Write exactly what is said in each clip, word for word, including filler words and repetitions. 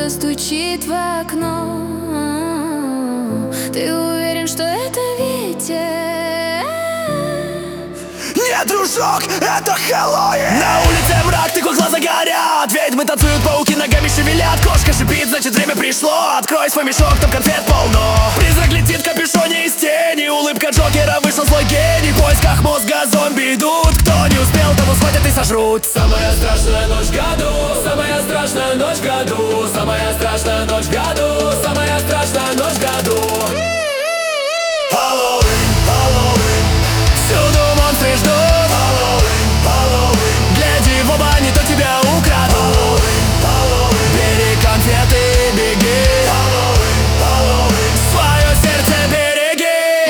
кто-то стучит в окно. Ты уверен, что это ветер? Нет, дружок, это Хэллоуин. На улице мрак, тыква глаза горят. Ведьмы танцуют, пауки ногами шевелят. Кошка шипит, значит время пришло. Открой свой мешок, там конфет полно. Призрак летит в капюшоне из тени. Улыбка Джокера, вышел злой гений. В поисках мозга зомби идут. Кто не успел, того схватят и сожрут. Самая страшная ночь в году, самая страшная ночь в году, самая страшная ночь в году, самая страшная ночь в году. Хэллоуин, Хэллоуин, Всюду монстры ждут. Хэллоуин, Хэллоуин, Гляди в оба, не то тебя украдут. Хэллоуин, Бери конфеты, беги. Хэллоуин, Хэллоуин. Свое сердце береги.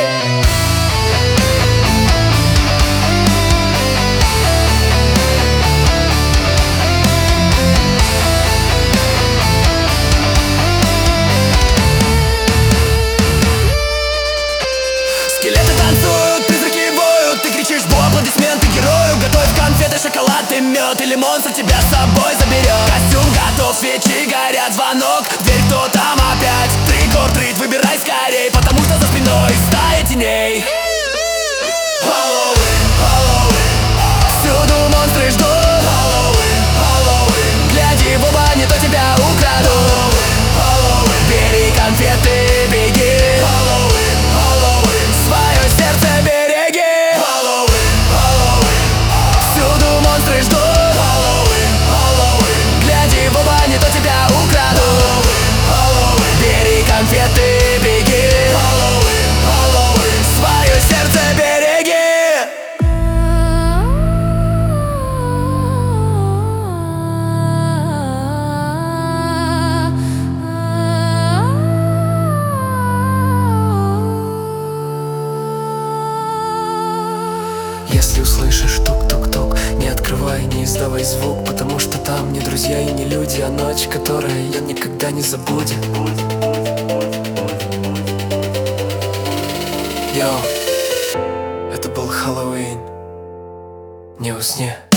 Скелеты танцуют, призраки воют. Ты кричишь бу, аплодисменты герою. Готовь конфеты, шоколад и мед. Или монстр тебя с собой заберет. Костюм готов, свечи горят, звонок, дверь, кто там опять? Трик or трит, выбирай скорей, потому что за спиной стая теней. Хэллоуин, Хэллоуин, Всюду монстры ждут. Хэллоуин, Хэллоуин, Гляди в оба, не то тебя украдут. Хэллоуин, Бери конфеты, беги. Хэллоуин, Хэллоуин, Свое сердце береги. Хэллоуин, Хэллоуин, Всюду монстры ждут. Хэллоуин, Хэллоуин, Гляди в оба, не то тебя украдут. Хэллоуин, Бери конфеты, беги. Хэллоуин, Хэллоуин. Свое сердце береги. Если услышишь тук-тук-тук, не открывай, не издавай звук, потому что там не друзья и не люди, а ночь, которая ее никогда не забудет. Йоу, это был Хэллоуин. Не усни.